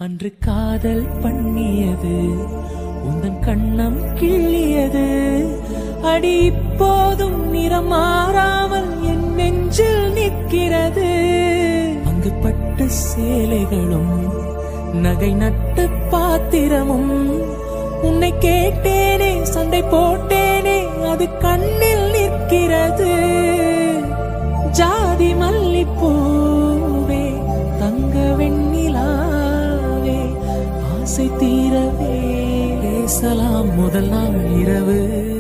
அன்று காதல் பண்ணியது உந்தன் கண்ணம் கிள்ளியது அடி இப்போதும் நிறம் மாறாமல் என் நெஞ்சில் நிற்கிறது. அங்கு பட்டு சேலைகளும் நகை நட்டு பாத்திரமும் உன்னை கேட்டேனே சண்டை போட்டேனே அது கண்ணில் நிற்கிறது. ஜாதி மல்லிப்பூவே தங்க வெண்ணிலாவே ஆசை தீரவே பேசலாம் முதல் நாள் இரவு.